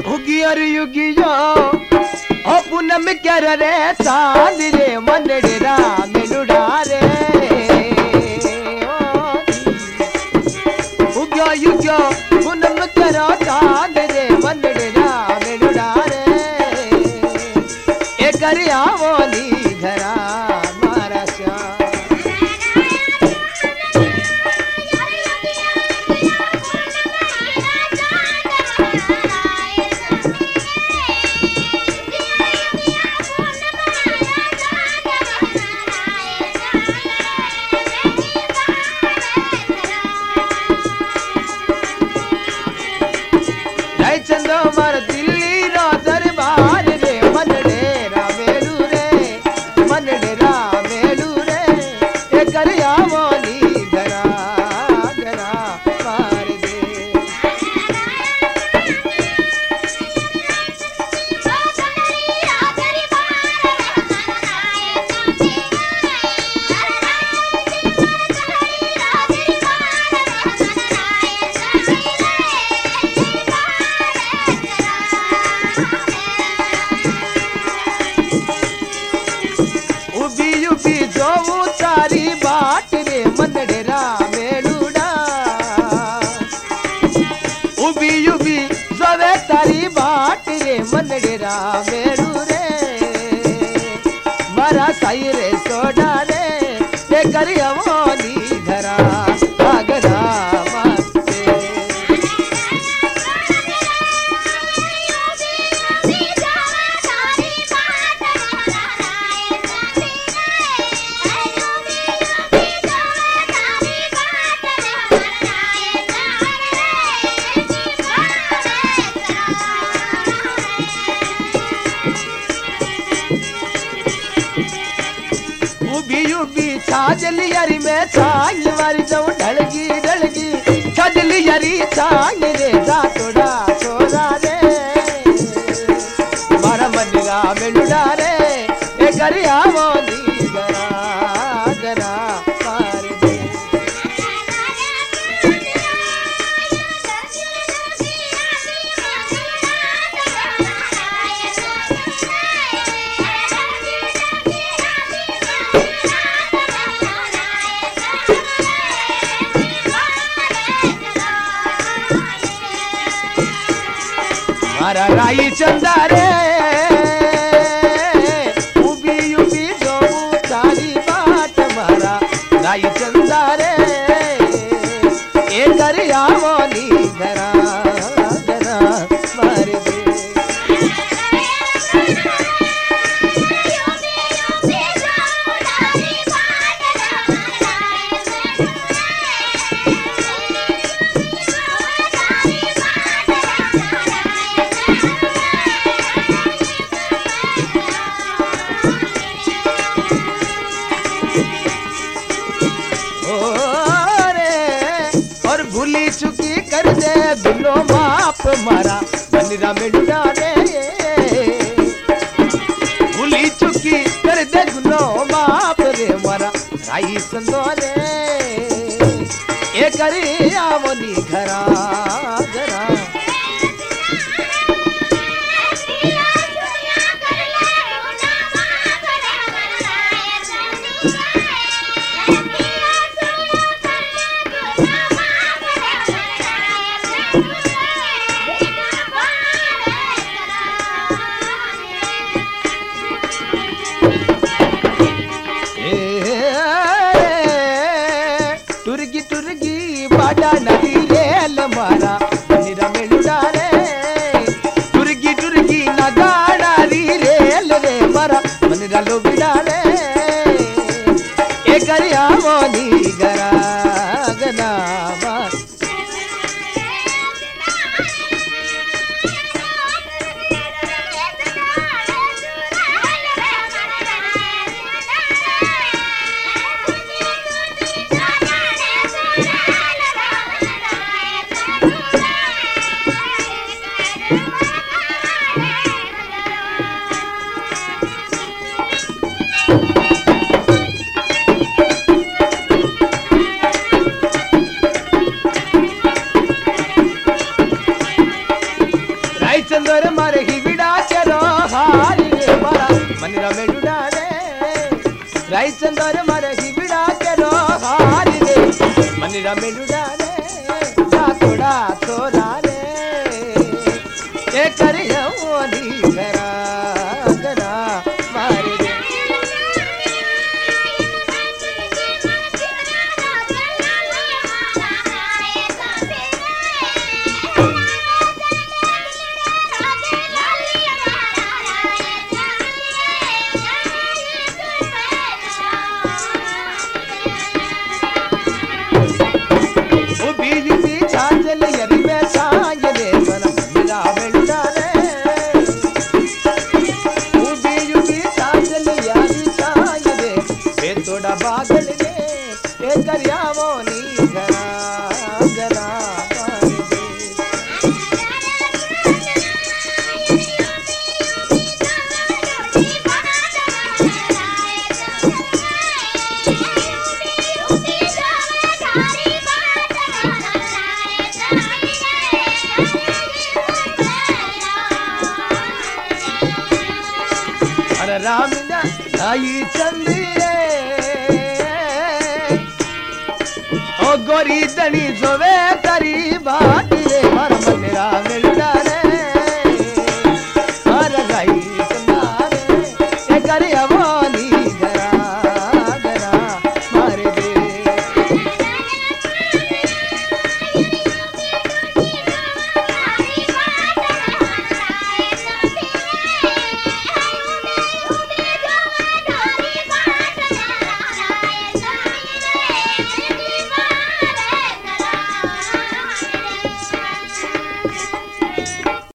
उगियर युगियो ओ पूनम कर रे चांद रे मनडेरा मेलुड़ा रे उगियो युगियो पूनम करो चांद रे मनडेरा मेलुड़ा रे ए करिया बोली घरा मारा श्याम चंदो मर दिल्ली रो दरबार रे मनडेरा मेलू रे मनडेरा मेलू रे ए करिया बोली घरा घरा मार दे तारी बाट रे मनडेरा मेलूड़ा उबी उबी जोवे तारी बाट रे मनडेरा मेलू रे मारा साई रे सोडा रे ते करिया मोनी घरा घरा छाजली यारी में छांग मारी जाऊं ढलगी ढलगी छाजली यारी छांग रे जा तोड़ा छोरा रे मारा मनडेरा मेलूड़ा रे ए करिया बोली घरा घरा मार दे मारा राई चंदा रे उबी उबी जो तारी बाट मारा राई चंदा रे ए करिया बोली घरा घरा मार दे भूली चुकी कर दे बिनो माप मारा मनडेरा मेलूड़ा रे भूली चुकी कर दे बिनो माप रे मारा राई संदो रे ए करिया बोली घरा घरा बाडा नदी रेल मारा मनडेरा मेलूड़ा रे टुरगी टुरगी नगाड़ा री रेल रे मारा मनडेरा लोबिड़ा रे ए करिया बोली घरा घरा मार चंदर मारे ही बिड़ा चलो हारी रे मारा मनिरा मेडुडा रे राई चंदर मारे ही बिड़ा चलो हारी रे मनिरा मेडुडा रे जा थोड़ा थोड़ा रे ये करियो नी घरा घरा मारे रे बादल रे ए करियावो नी घरा घरा अरे राम नाई चंदी गोरी दनी जोवे तारी बात रे हर मनेरा मिलना